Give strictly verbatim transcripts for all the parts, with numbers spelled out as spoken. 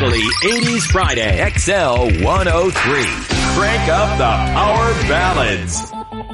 Early eighties Friday, X L one oh three. Crank up the power ballads.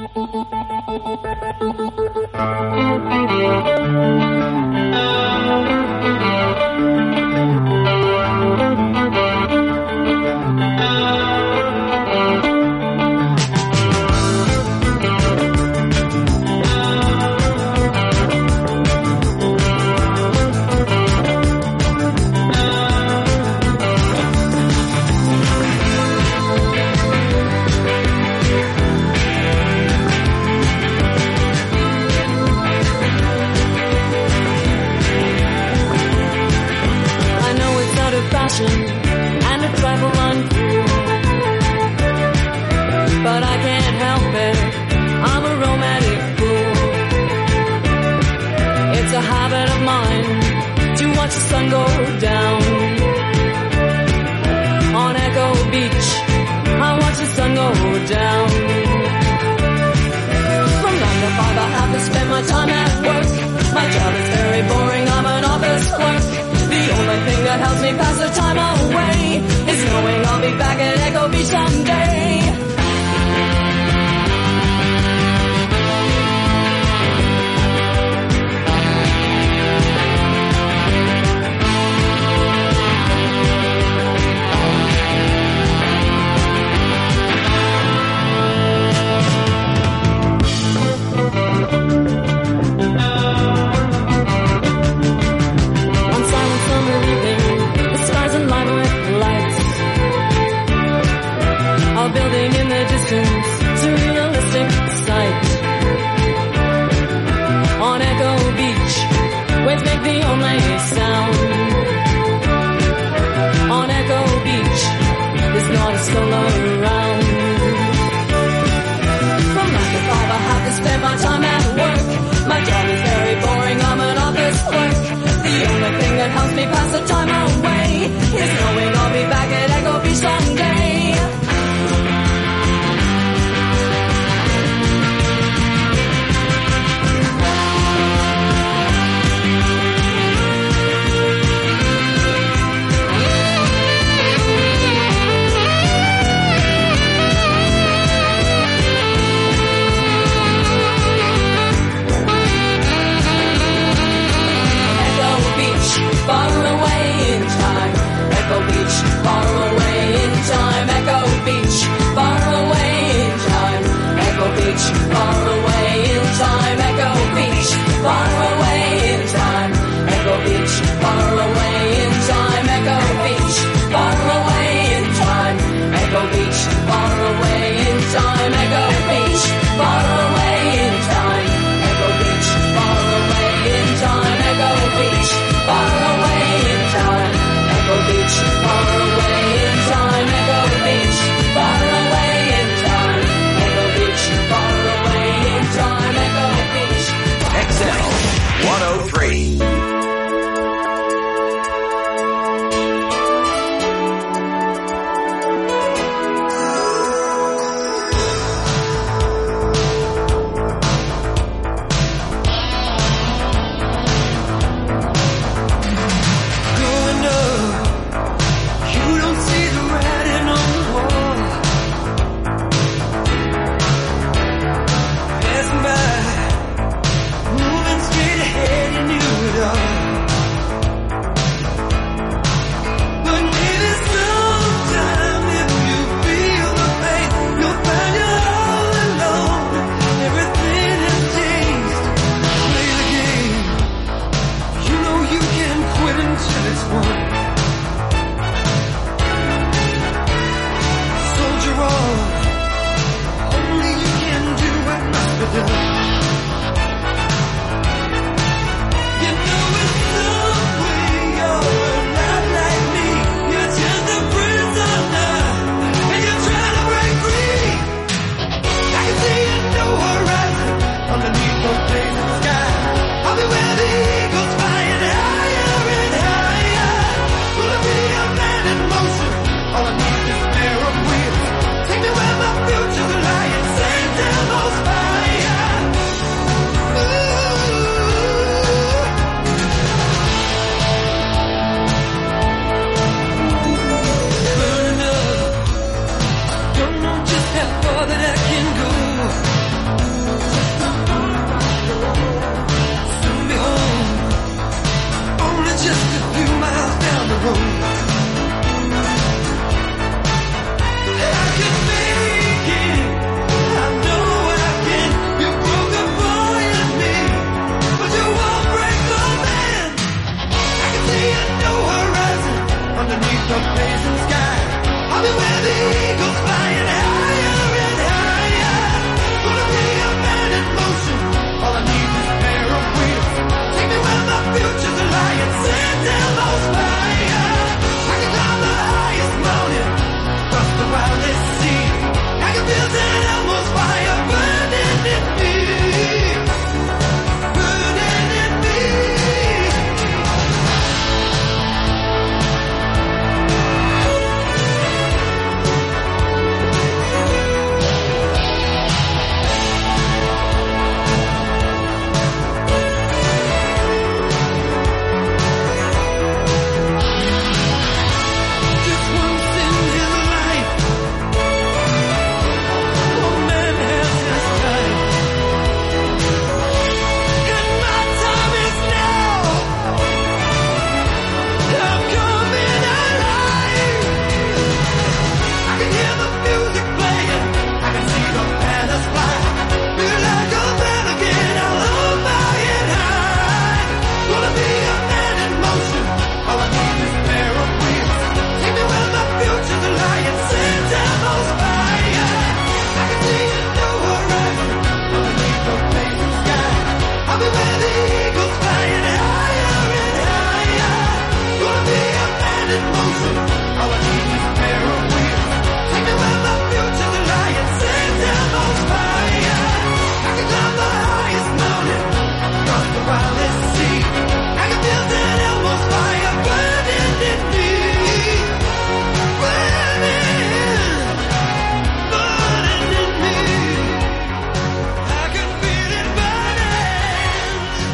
And a trifle uncool, but I can't help it, I'm a romantic fool. It's a habit of mine to watch the sun go down. On Echo Beach, I watch the sun go down. From nine to five I have to spend my time at work. My job is very boring, I'm an office clerk. The only thing that helps me pass the time away is knowing I'll be back at Echo Beach someday.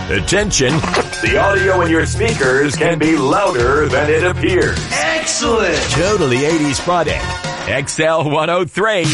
Attention, the audio in your speakers can be louder than it appears. Excellent! Totally eighties product. X L one oh three.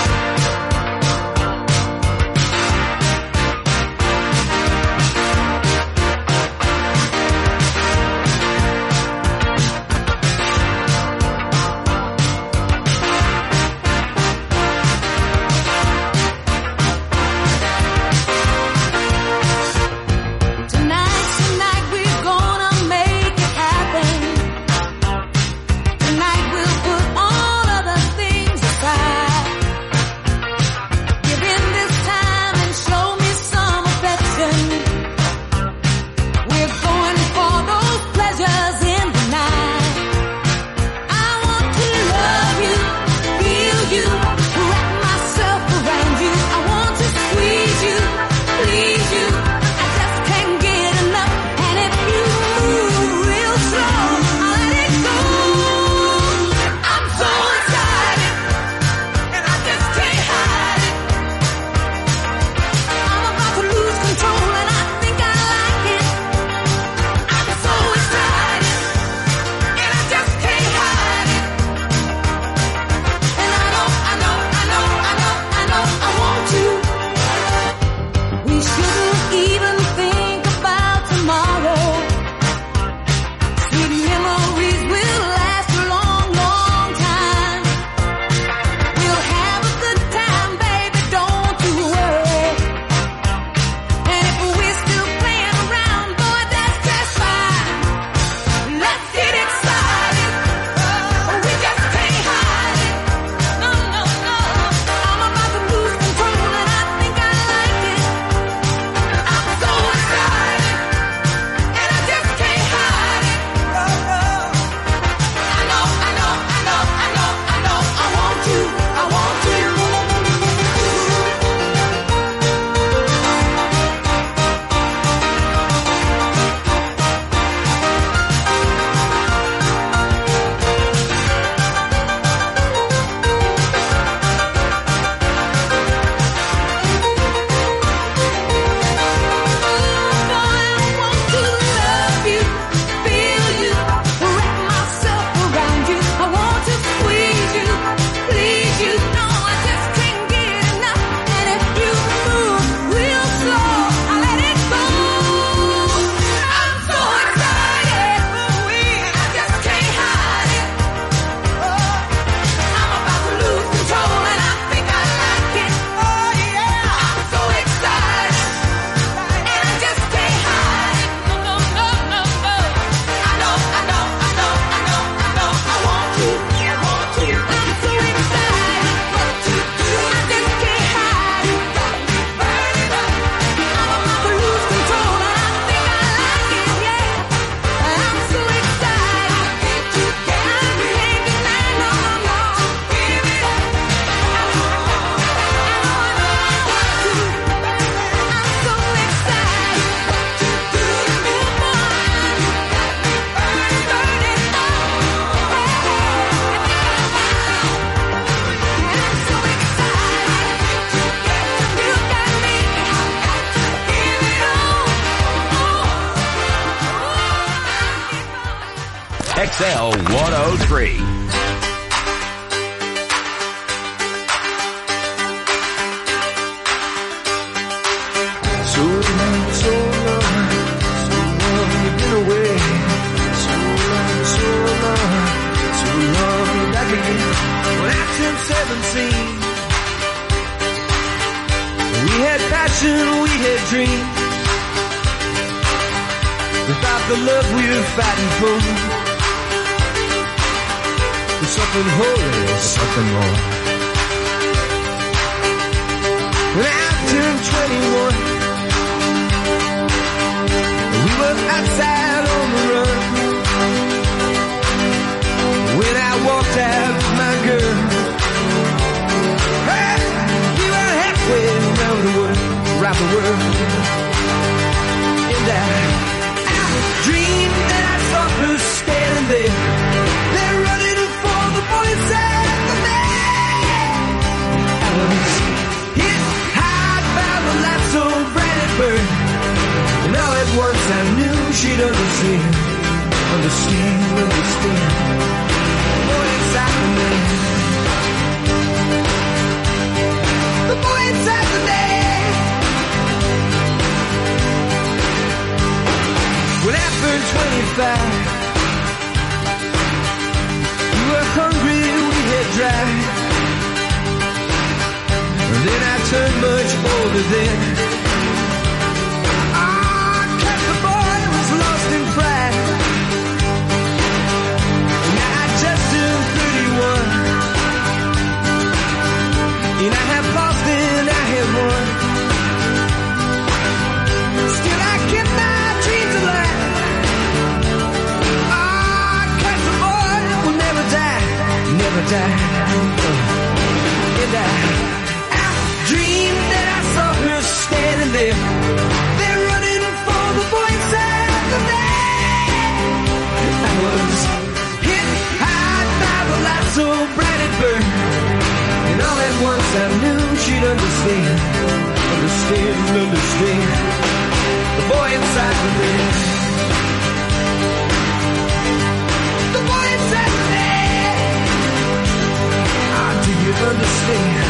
X L one oh three. So long, so long, so long you've been away. So long, so long, so long you're back again. When I turned seventeen, we had passion, we had dreams. Without the love we were fighting for, there's something holy, something more. When I turned twenty-one, we were outside on the run. When I walked out with my girl, hey, we were halfway around the world, around the world. And I dreamed that I saw her standing there. They're running for the bullets and the man. I was hit high by the light so bright it burned. And all it once I knew she'd understand, understand, understand. The boy inside the man, the boy inside the man. When I turned twenty-five, we were hungry, we had dry. And then I turned much older then. And I have lost and I have won. Still I kept my dreams alive. Ah, cause the boy will never die, never die. And I, I dreamed that I saw her standing there. They're running for the boy inside the night. I was hit high by the light so bright it burned. And all at once I knew she'd understand, understand, understand. The boy inside the man, the boy inside the man. Ah, do you understand?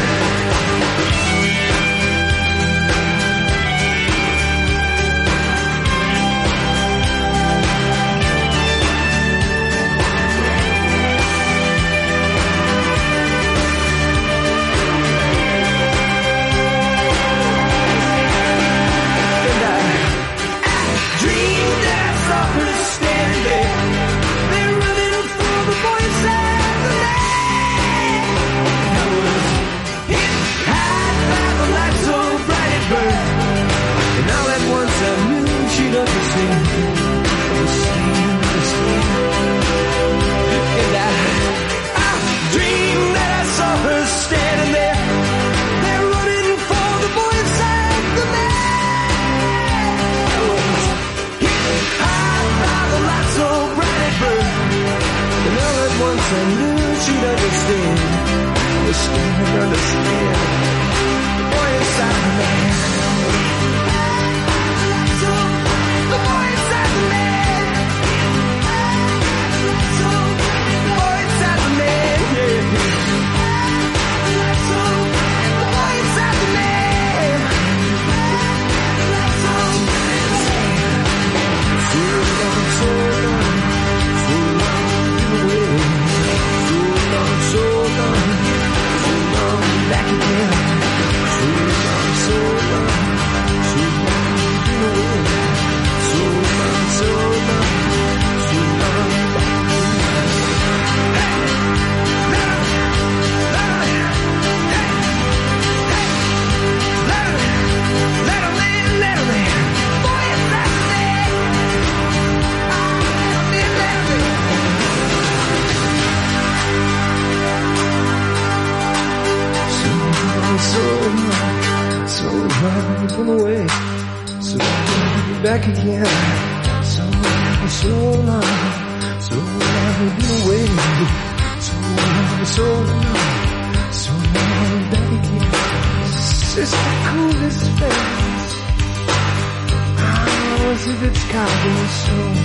I knew she'd understand, understand, understand. The boy inside the man, the boy inside the man, the boy inside the man, yeah. The boy inside the man. So long, so long, so long, away. So long, so long, back again. So long, so long, so long, away. So long, so long, so long, back again. Hey, let 'em, let 'em, hey, hey, let 'em, let 'em in, let 'em in. Boy, it's that day. Oh, let 'em in, let 'em in. So long, so long, from away. So long, back again. So long, so long, so long, been away. So long, so long, so long, back again. It's the coolest face. Oh, as if it's carved in stone.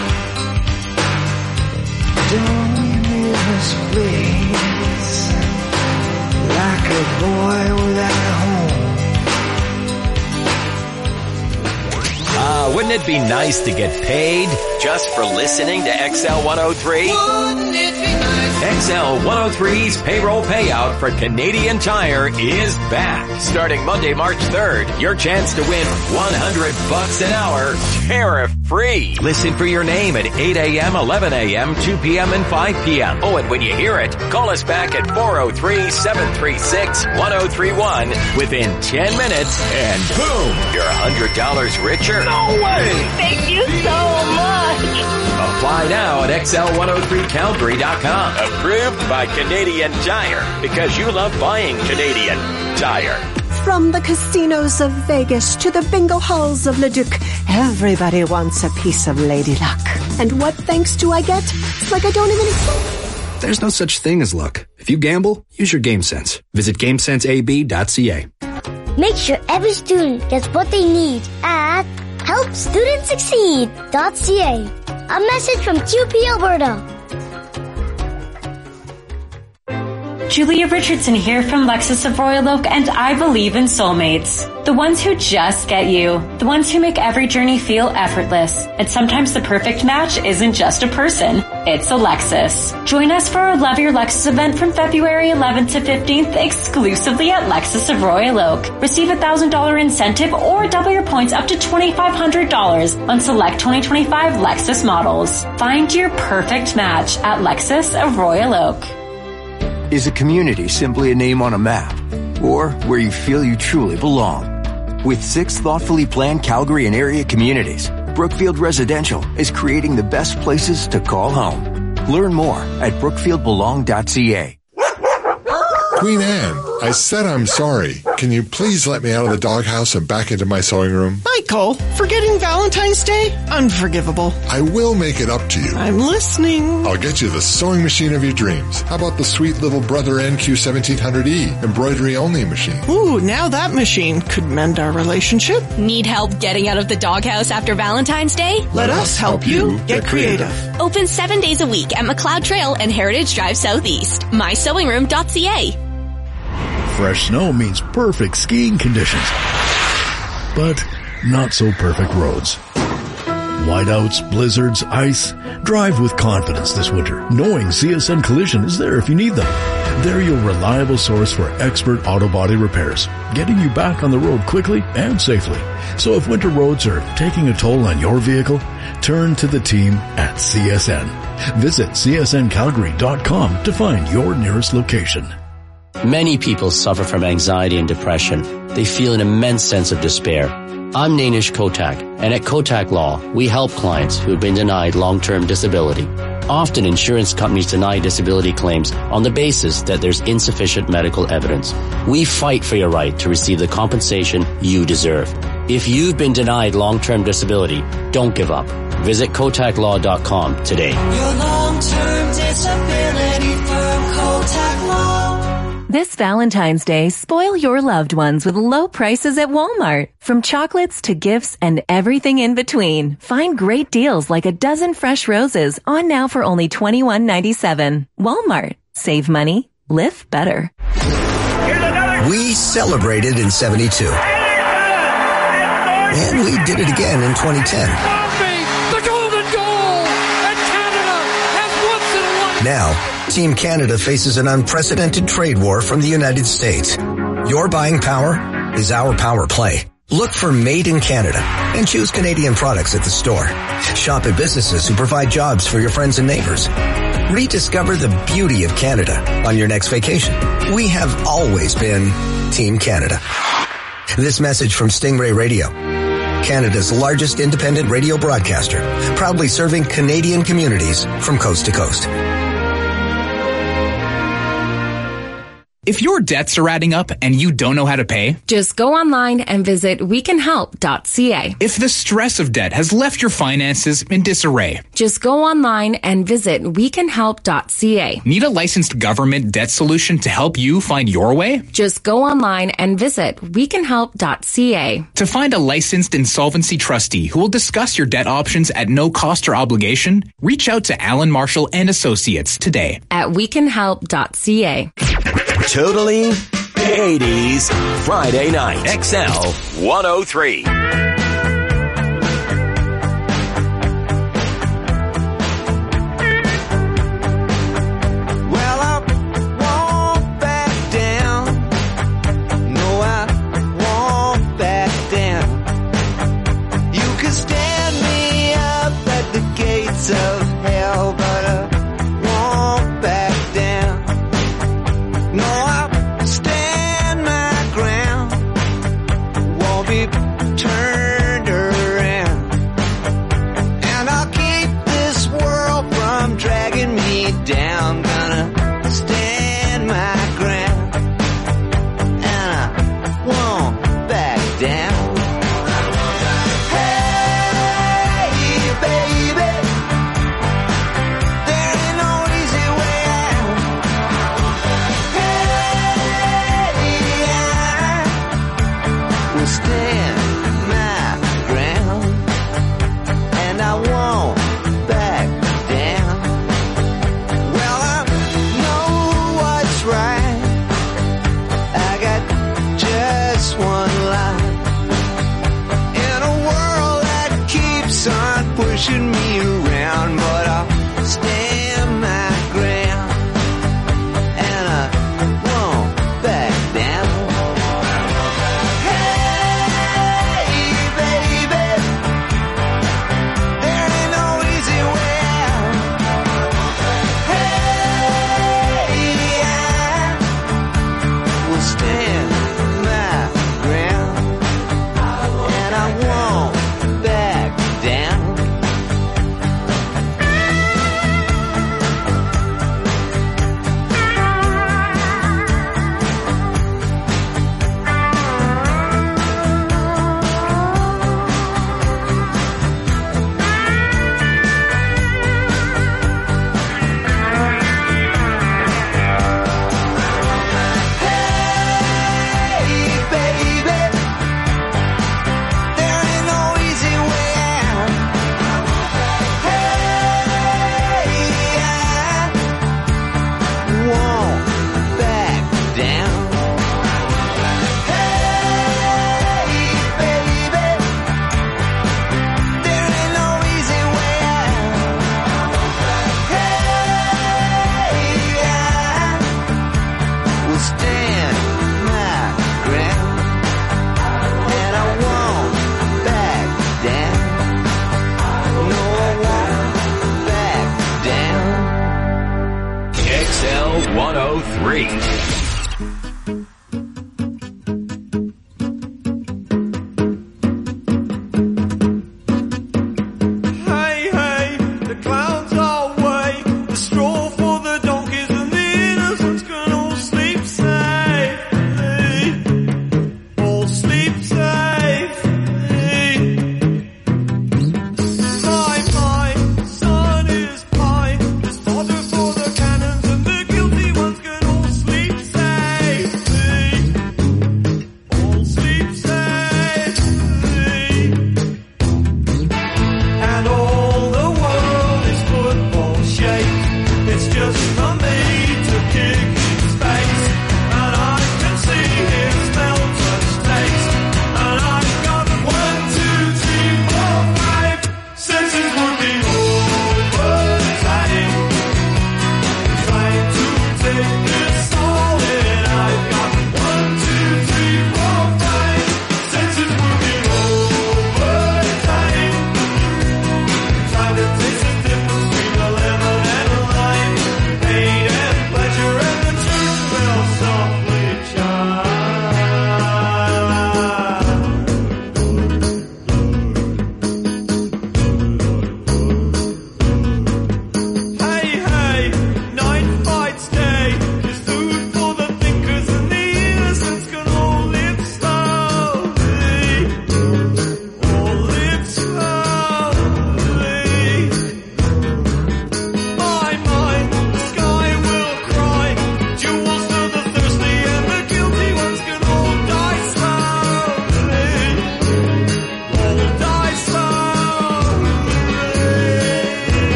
Don't leave me in this place. Like a boy without a home. Ah, uh, wouldn't it be nice to get paid just for listening to X L one oh three? Wouldn't it be nice? X L one oh three's payroll payout for Canadian Tire is back. Starting Monday, March third, your chance to win one hundred bucks an hour, tariff-free. Listen for your name at eight a.m., eleven a.m., two p.m., and five p.m. Oh, and when you hear it, call us back at four oh three, seven three six, one oh three one within ten minutes, and boom, you're one hundred dollars richer. No way! Thank you so much! Apply now at X L one oh three Calgary dot com. Approved by Canadian Tire, because you love buying Canadian Tire. From the casinos of Vegas to the bingo halls of Leduc, everybody wants a piece of Lady Luck. And what thanks do I get? It's like I don't even exist. There's no such thing as luck. If you gamble, use your game sense. Visit game sense a b dot c a. Make sure every student gets what they need at Help Students Succeed dot C A. A message from Q P Alberta. Julia Richardson here from Lexus of Royal Oak, and I believe in soulmates. The ones who just get you. The ones who make every journey feel effortless. And sometimes the perfect match isn't just a person, it's a Lexus. Join us for our Love Your Lexus event from February eleventh to fifteenth exclusively at Lexus of Royal Oak. Receive a one thousand dollars incentive or double your points up to twenty-five hundred dollars on select twenty twenty-five Lexus models. Find your perfect match at Lexus of Royal Oak. Is a community simply a name on a map, or where you feel you truly belong? With six thoughtfully planned Calgary and area communities, Brookfield Residential is creating the best places to call home. Learn more at brookfield belong dot c a. Queen Anne, I said I'm sorry. Can you please let me out of the doghouse and back into my sewing room? Michael, forgetting Valentine's Day? Unforgivable. I will make it up to you. I'm listening. I'll get you the sewing machine of your dreams. How about the sweet little Brother N Q seventeen hundred E, embroidery-only machine? Ooh, now that machine could mend our relationship. Need help getting out of the doghouse after Valentine's Day? Let, Let us help you get, get creative. creative. Open seven days a week at McLeod Trail and Heritage Drive Southeast. my sewing room dot c a. Fresh snow means perfect skiing conditions, but not so perfect roads. Whiteouts, blizzards, ice. Drive with confidence this winter, knowing C S N Collision is there if you need them. They're your reliable source for expert auto body repairs, getting you back on the road quickly and safely. So if winter roads are taking a toll on your vehicle, turn to the team at C S N. Visit c s n calgary dot com to find your nearest location. Many people suffer from anxiety and depression. They feel an immense sense of despair. I'm Nainish Kotak, and at Kotak Law, we help clients who have been denied long-term disability. Often insurance companies deny disability claims on the basis that there's insufficient medical evidence. We fight for your right to receive the compensation you deserve. If you've been denied long-term disability, don't give up. Visit kotak law dot com today. Your long-term disability firm, Kotak Law. This Valentine's Day, spoil your loved ones with low prices at Walmart. From chocolates to gifts and everything in between. Find great deals like a dozen fresh roses on now for only twenty-one ninety-seven. Walmart. Save money. Live better. We celebrated in seventy-two. And we did it again in twenty ten. The golden goal! And Canada has once in a lifetime. Now, Team Canada faces an unprecedented trade war from the United States. Your buying power is our power play. Look for Made in Canada and choose Canadian products at the store. Shop at businesses who provide jobs for your friends and neighbors. Rediscover the beauty of Canada on your next vacation. We have always been Team Canada. This message from Stingray Radio, Canada's largest independent radio broadcaster, proudly serving Canadian communities from coast to coast. If your debts are adding up and you don't know how to pay, just go online and visit we can help dot c a. If the stress of debt has left your finances in disarray, just go online and visit we can help dot c a. Need a licensed government debt solution to help you find your way? Just go online and visit we can help dot c a. To find a licensed insolvency trustee who will discuss your debt options at no cost or obligation, reach out to Alan Marshall and Associates today at we can help dot c a. Totally eighties Friday night. X L one oh three. Well, I won't back down. No, I won't back down. You can stand me up at the gates of hell, but I won't back down. No, I'll stand my ground, won't be turned around, and I'll keep this world from dragging me down. Gonna stand my ground, and I won't back down. Hey, baby, there ain't no easy way out. Hey, I will stand pushing me around, but I'll stand my ground, and I won't back down. Hey, baby, there ain't no easy way out. Hey, I will stand my ground, and I won't back down. X L one oh three. Hey, hey, the clouds are away, the straw for the donkeys and the innocents can all sleep safely, all sleep safely. My, my son is pie, there's fodder for the cannons and the guilty ones can all sleep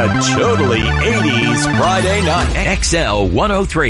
a totally eighties Friday night. X L one oh three.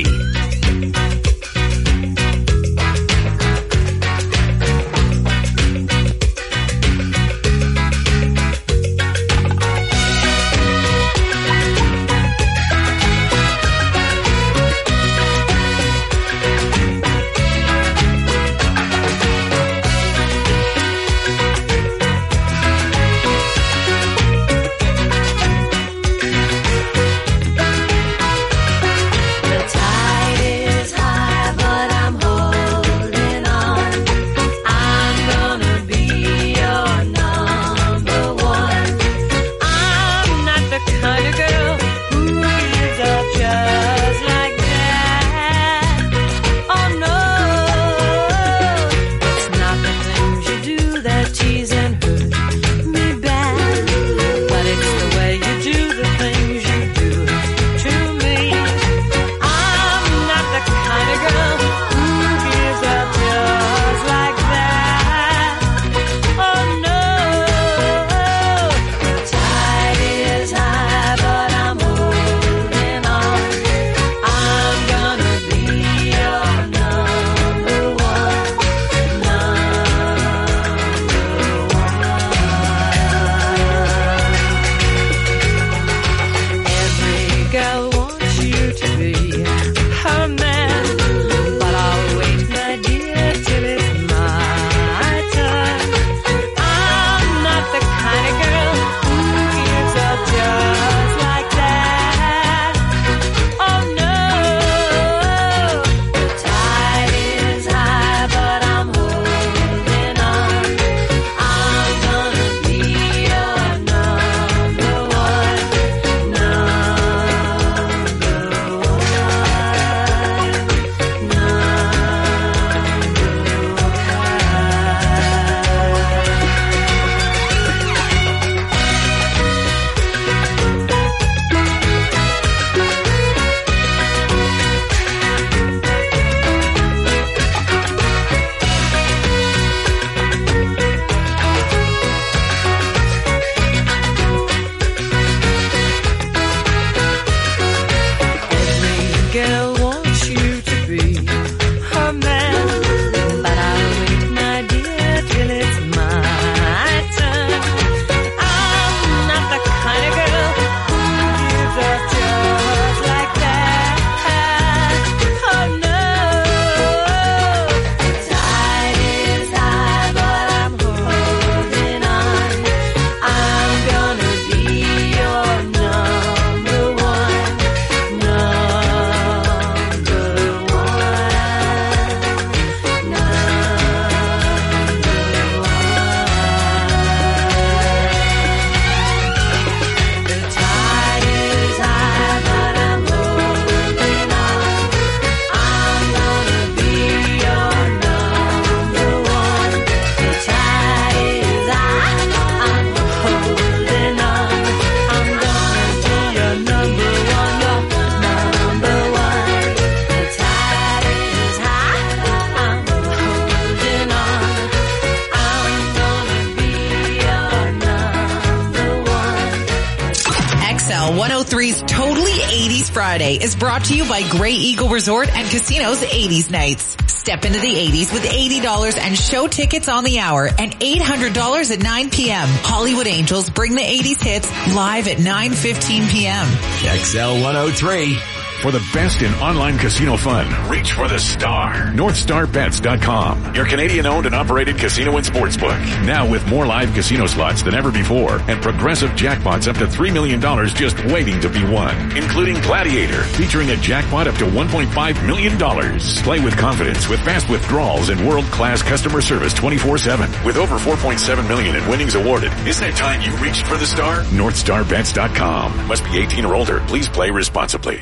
one oh three's Totally eighties Friday is brought to you by Grey Eagle Resort and Casino's eighties Nights. Step into the eighties with eighty dollars and show tickets on the hour and eight hundred dollars at nine p.m. Hollywood Angels bring the eighties hits live at nine fifteen p.m. X L one oh three. For the best in online casino fun, reach for the star. North Star Bets dot com, your Canadian-owned and operated casino and sportsbook. Now with more live casino slots than ever before and progressive jackpots up to three million dollars just waiting to be won, including Gladiator, featuring a jackpot up to one point five million dollars. Play with confidence with fast withdrawals and world-class customer service twenty-four seven. With over four point seven million dollars in winnings awarded, isn't it time you reached for the star? North Star Bets dot com. Must be eighteen or older. Please play responsibly. It's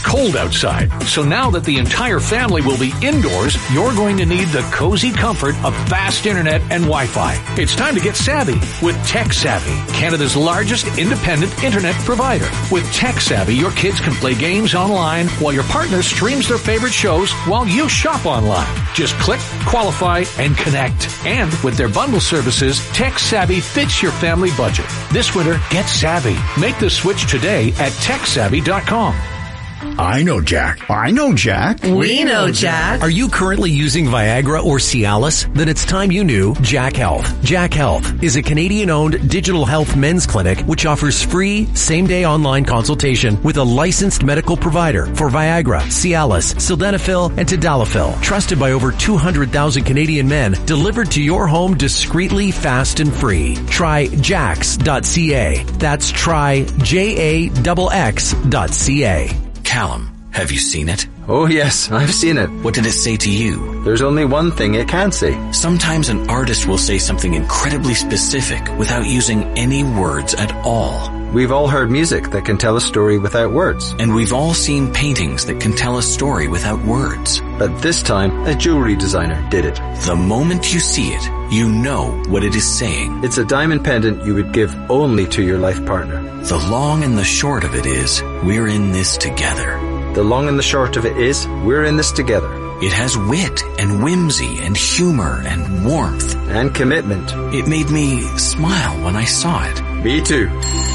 cold outside. So now that the entire family will be indoors, you're going to need the cozy comfort of fast internet and Wi-Fi. It's time to get savvy with Tech Savvy, Canada's largest independent internet provider. With Tech Savvy, your kids can play games online while your partner streams their favorite shows while you shop online. Just click, qualify, and connect. And with their bundle services, Tech Savvy fits your family budget. This winter, get savvy. Make the switch today at tech savvy dot com. I know Jack. I know Jack. We know Jack. Are you currently using Viagra or Cialis? Then it's time you knew Jack Health. Jack Health is a Canadian-owned digital health men's clinic which offers free same-day online consultation with a licensed medical provider for Viagra, Cialis, Sildenafil, and Tadalafil. Trusted by over two hundred thousand Canadian men, delivered to your home discreetly, fast, and free. Try jax dot c a. That's try J A X X dot C A. Callum, have you seen it? Oh yes, I've seen it. What did it say to you? There's only one thing it can say. Sometimes an artist will say something incredibly specific without using any words at all. We've all heard music that can tell a story without words. And we've all seen paintings that can tell a story without words. But this time, a jewelry designer did it. The moment you see it, you know what it is saying. It's a diamond pendant you would give only to your life partner. The long and the short of it is, we're in this together. The long and the short of it is, we're in this together. It has wit and whimsy and humor and warmth. And commitment. It made me smile when I saw it. Me too.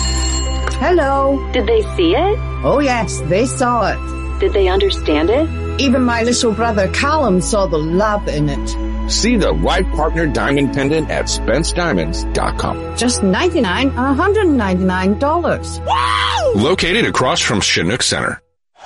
Hello. Did they see it? Oh yes, they saw it. Did they understand it? Even my little brother Callum saw the love in it. See the right partner diamond pendant at spence diamonds dot com. Just ninety-nine dollars and one hundred ninety-nine dollars. Wow! Located across from Chinook Center.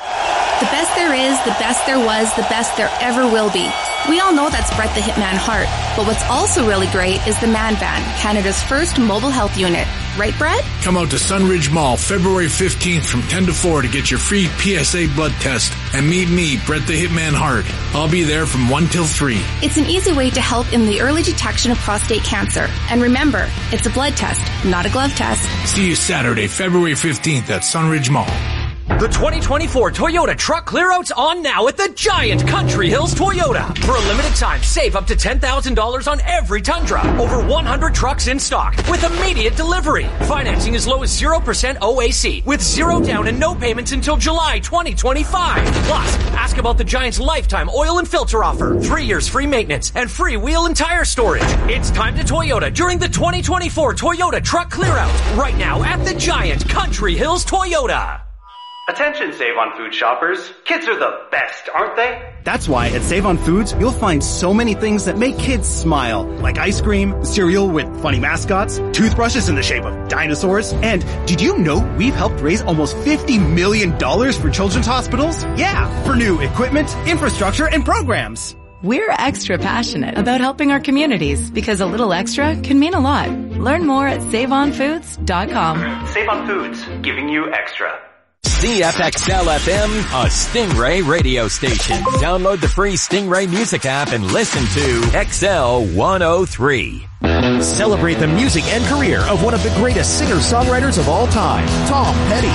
The best there is, the best there was, the best there ever will be. We all know that's Brett the Hitman Hart, but what's also really great is the Man Van, Canada's first mobile health unit. Right, Brett? Come out to Sunridge Mall February fifteenth from ten to four to get your free P S A blood test and meet me, Brett the Hitman Hart. I'll be there from one till three. It's an easy way to help in the early detection of prostate cancer. And remember, it's a blood test, not a glove test. See you Saturday, February fifteenth at Sunridge Mall. The twenty twenty-four Toyota Truck Clearout's on now at the Giant Country Hills Toyota. For a limited time, save up to ten thousand dollars on every Tundra. Over one hundred trucks in stock with immediate delivery. Financing as low as zero percent O A C with zero down and no payments until July twenty twenty-five. Plus, ask about the Giant's lifetime oil and filter offer. Three years free maintenance and free wheel and tire storage. It's time to Toyota during the twenty twenty-four Toyota Truck Clearout. Right now at the Giant Country Hills Toyota. Attention Save On Food shoppers. Kids are the best, aren't they? That's why at Save On Foods, you'll find so many things that make kids smile. Like ice cream, cereal with funny mascots, toothbrushes in the shape of dinosaurs. And did you know we've helped raise almost fifty million dollars for children's hospitals? Yeah, for new equipment, infrastructure, and programs. We're extra passionate about helping our communities because a little extra can mean a lot. Learn more at save on foods dot com. Save On Foods, giving you extra. C F X L F M, a Stingray radio station. Download the free Stingray music app and listen to X L one oh three. Celebrate the music and career of one of the greatest singer-songwriters of all time, Tom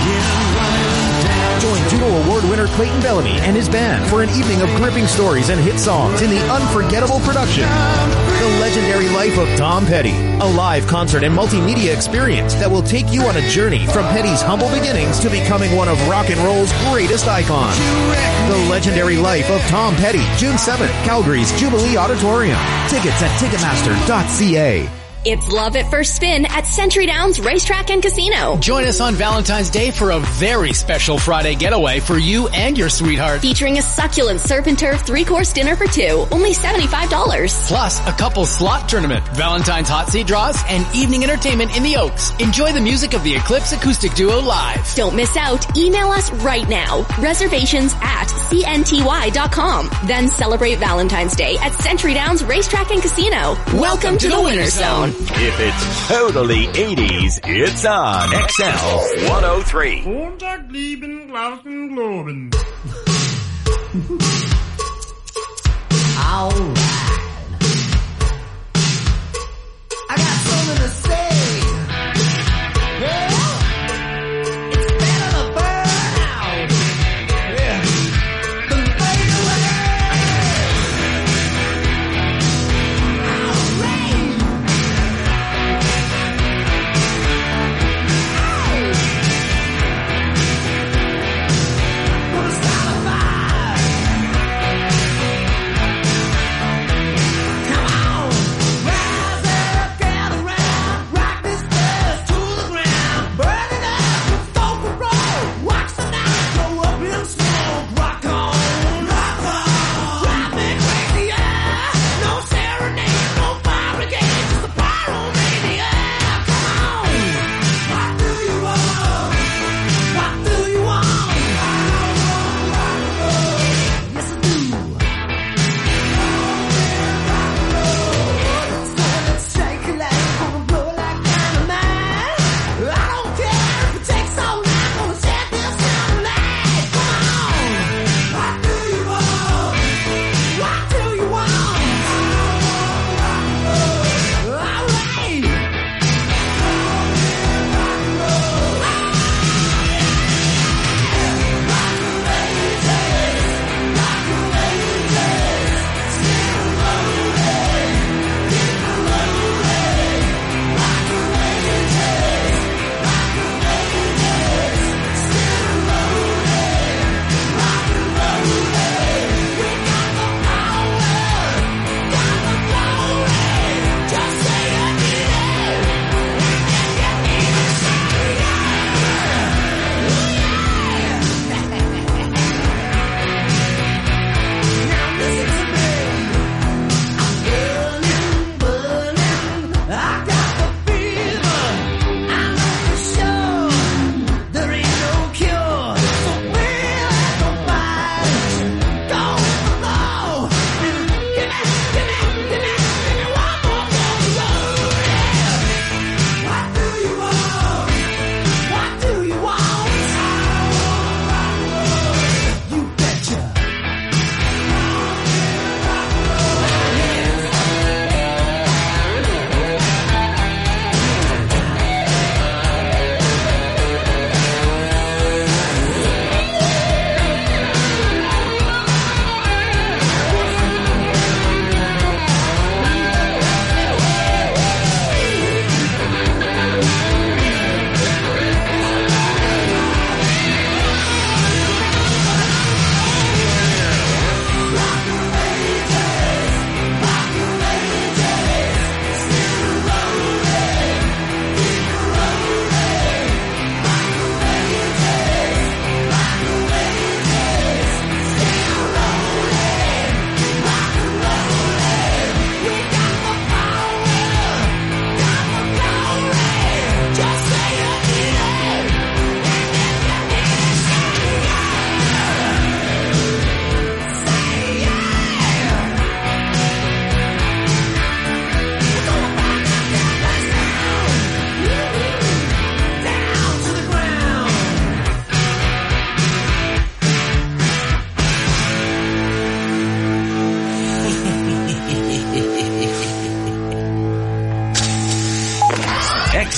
Petty. Join Juno Award winner Clayton Bellamy and his band for an evening of gripping stories and hit songs in the unforgettable production, The Legendary Life of Tom Petty, a live concert and multimedia experience that will take you on a journey from Petty's humble beginnings to becoming one of rock and roll's greatest icons. The Legendary Life of Tom Petty, June seventh, Calgary's Jubilee Auditorium. Tickets at ticketmaster dot c a. It's Love at First Spin at Century Downs Racetrack and Casino. Join us on Valentine's Day for a very special Friday getaway for you and your sweetheart. Featuring a succulent surf and turf three-course dinner for two, only seventy-five dollars. Plus, a couple slot tournament, Valentine's hot seat draws, and evening entertainment in the Oaks. Enjoy the music of the Eclipse Acoustic Duo live. Don't miss out. Email us right now. Reservations at c n t y dot com. Then celebrate Valentine's Day at Century Downs Racetrack and Casino. Welcome, Welcome to, to the Winter Zone. If it's totally eighties, it's on X L one oh three. All right. I got something to say. Yeah. It's better to burn out. Yeah.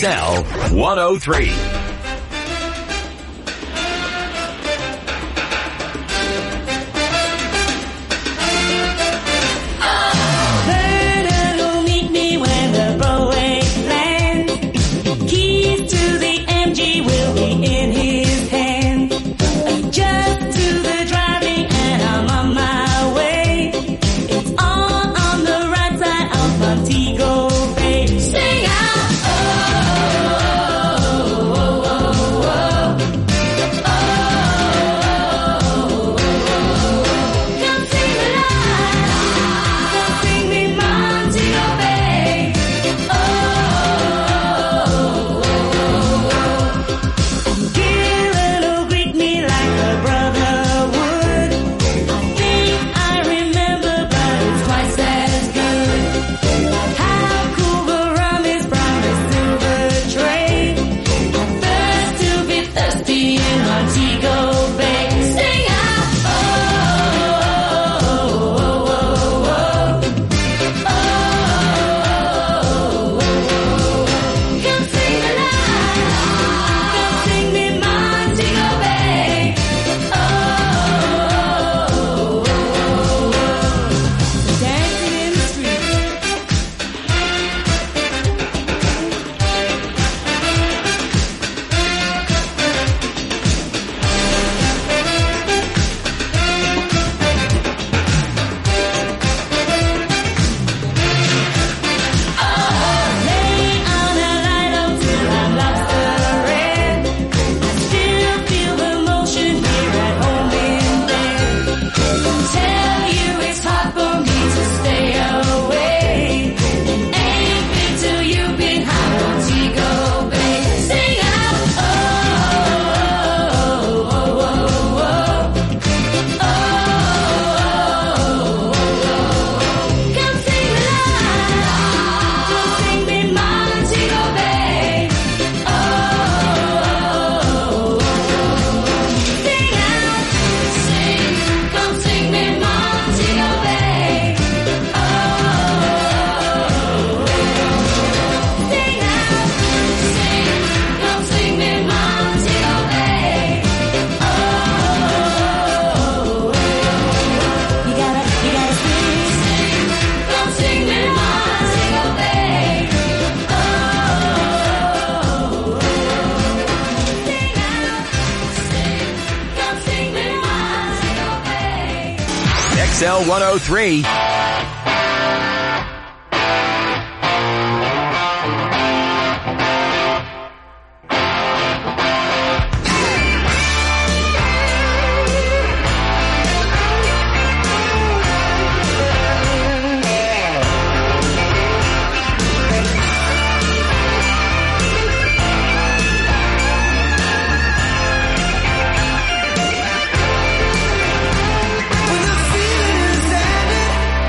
X L one oh three. X L one oh three. When the feeling is ended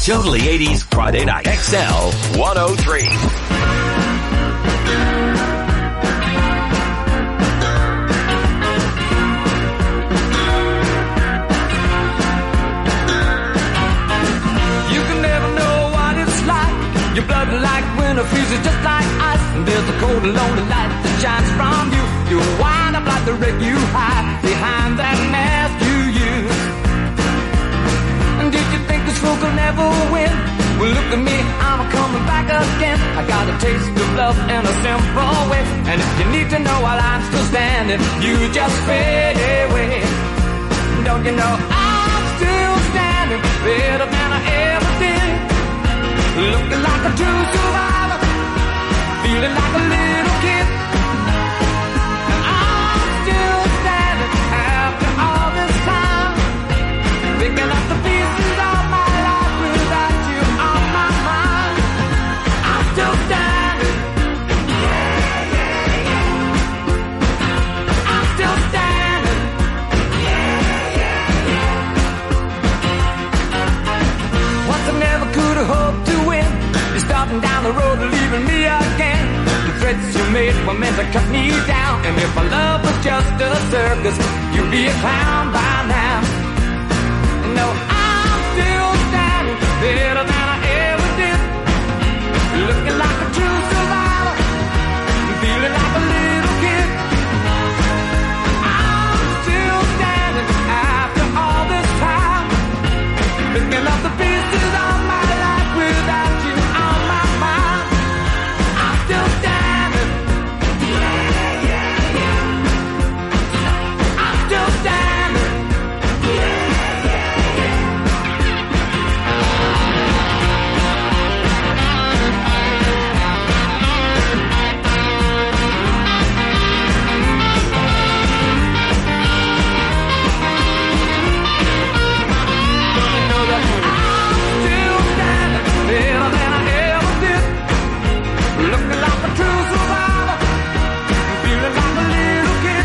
Totally eighties Friday night. X L one oh three. You can never know what it's like. Your blood like winter freezes just like ice. And there's a cold and lonely light that shines from you. You wind up like the wreck you hide behind that mask you use. And did you think this fool could never win? Well, look at me, I'm coming back again. I got a taste of love in a simple way. And if you need to know while I'm still standing, you just fade away. Don't you know I'm still standing better than I ever did? Looking like a true survivor, feeling like a little kid. And I'm still standing after all this time, picking up the pieces of my life without you on my mind. I'm still standing. Yeah, yeah, yeah. I'm still standing. Yeah, yeah, yeah. Once I never could have hoped to win. You're starting down the road and leaving me again. The threats you made were meant to cut me down. And if my love was just a circus, you'd be a clown by now. No, I'm still standing better than I ever did. Looking like a true survivor, feeling like a little kid. I'm still standing after all this time, picking up the pieces of my life without you on my mind. I'm still standing. Yeah, yeah, yeah. I'm still standing. Yeah, yeah, yeah. Don't you know that I'm still standing better than I ever did? Looking like a true survivor, feeling like a little kid.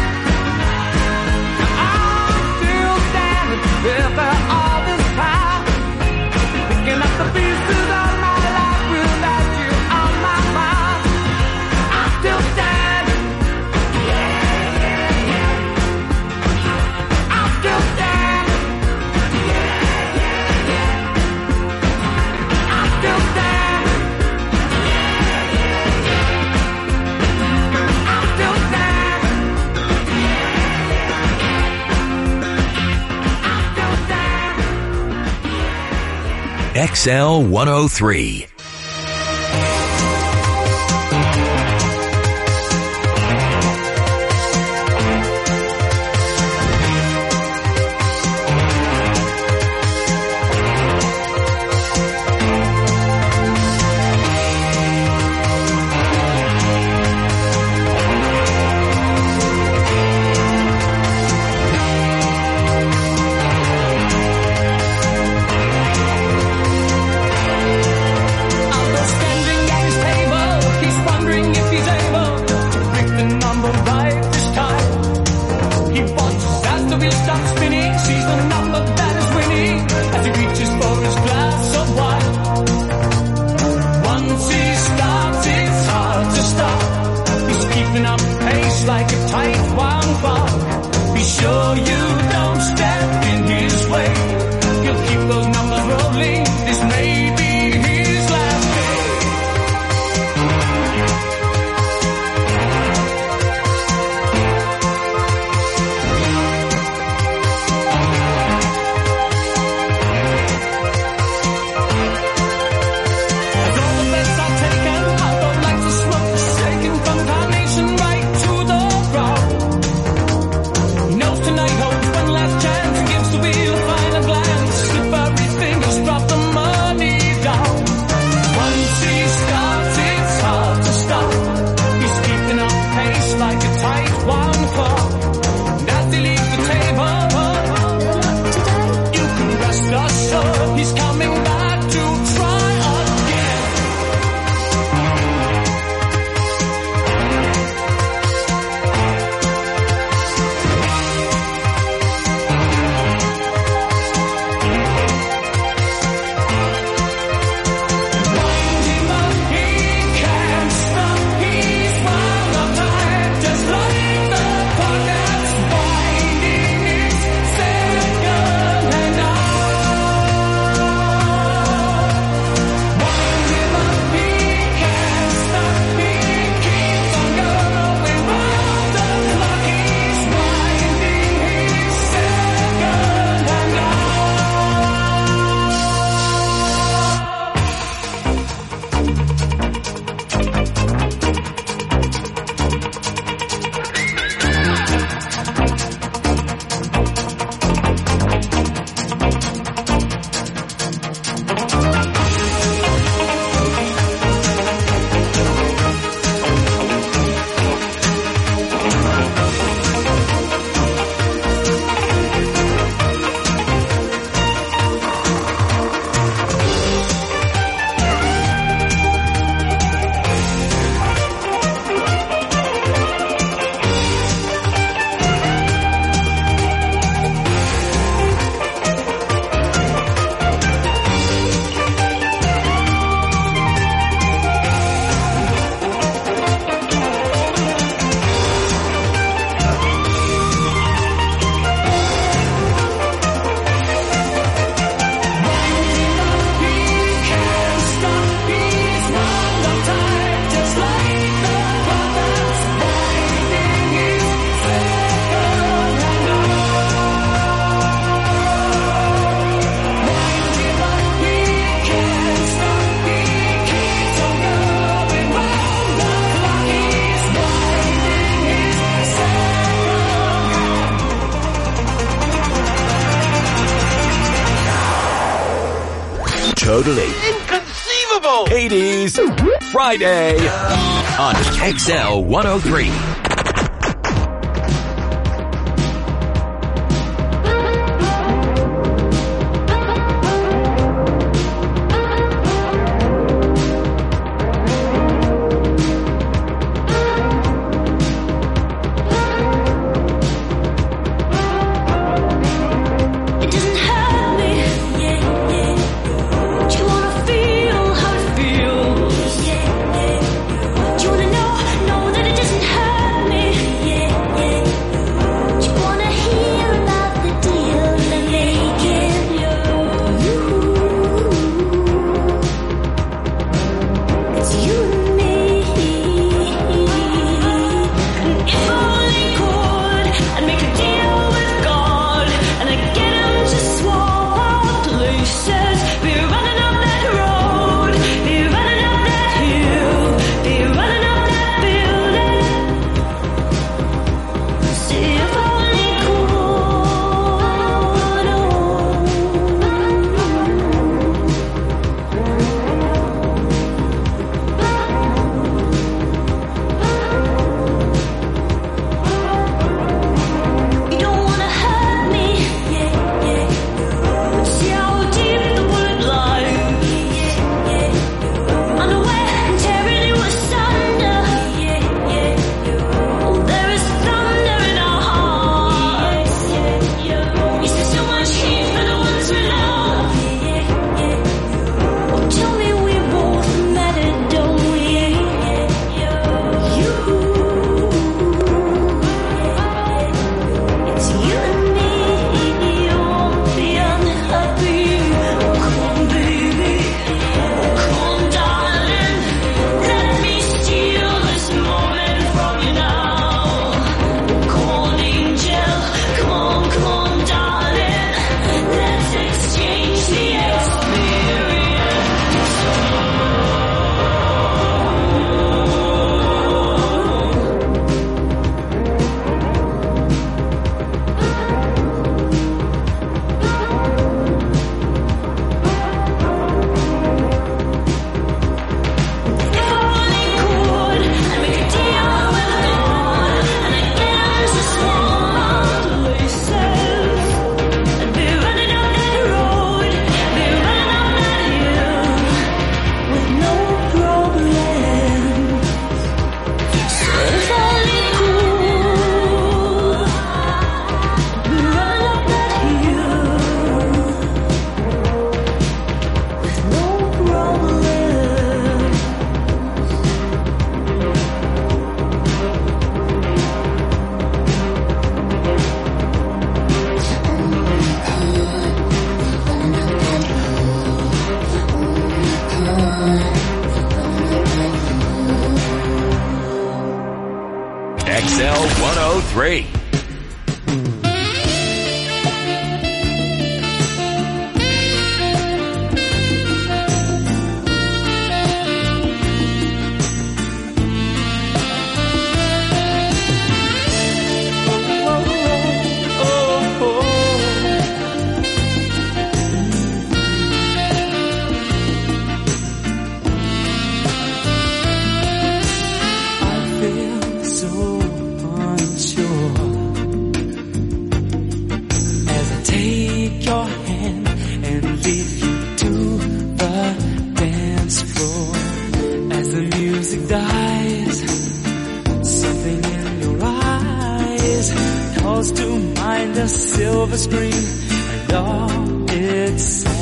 I'm still standing after all this time, picking up the pieces of my life without you on my mind. I'm still standing. Yeah, yeah, yeah. I'm still standing. Yeah, yeah, yeah. I'm still standing. I'm still standing. X L one oh three. Totally. Inconceivable! eighties Friday on X L one oh three. X L one oh three. To mind a silver screen and all its